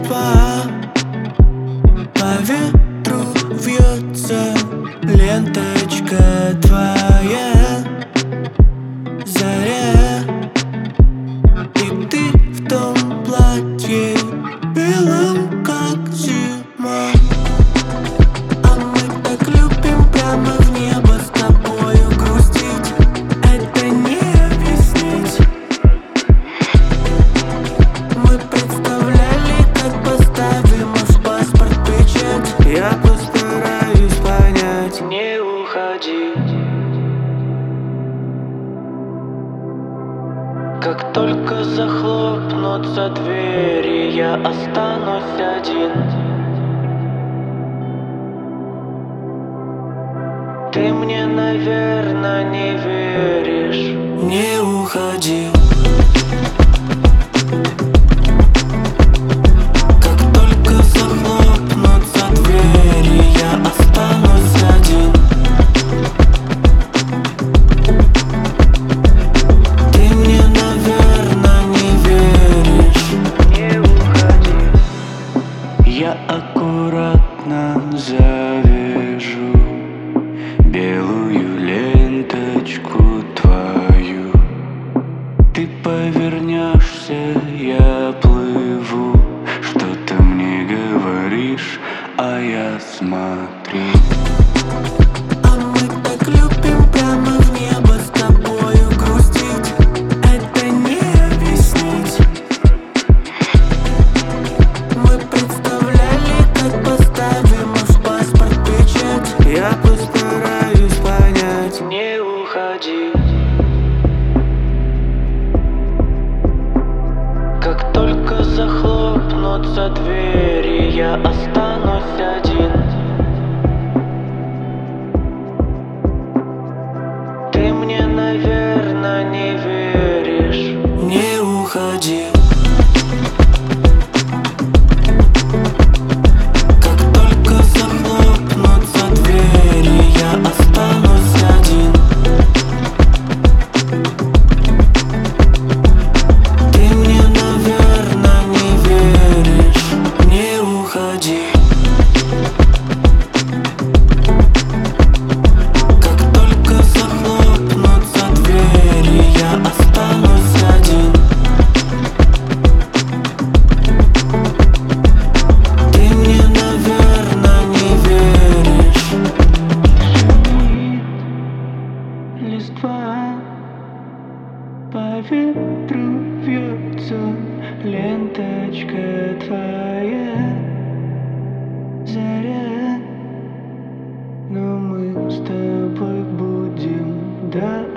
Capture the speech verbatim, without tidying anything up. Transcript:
листва по ветру вьется, ленточка твоя, заря. И ты в том платье белом, как зима. А мы так любим прямо в небо с тобою грустить. Это не объяснить. Мы представляли, как поставим в паспорт печать. Я постараюсь понять. Не уходи. Как только захлопнутся двери, я останусь один. Ты мне, наверное, не веришь. Не уходи. Как только захлопнутся двери, я останусь один. Ты мне, наверное, не веришь. Не уходи. Я аккуратно завяжу белую ленточку твою. Ты повернешься, я плыву. Что ты мне говоришь, а я смотрю. А мы так любим прямо в небо с тобою грустить. Это не объяснить. Мы представляли, как поставим в паспорт печать. Я постараюсь понять. Не уходи. Как только захлопнутся двери, я останусь один. Ты мне, наверное, не веришь. Не уходи. Как только захлопнутся двери, я останусь один. Ты мне, наверное, не веришь. Не уходи. Как только захлопнутся двери, я останусь один. Ты мне, наверное, не веришь. Листва по ветру вьется, ленточка твоя, заря. Но мы с тобой будем до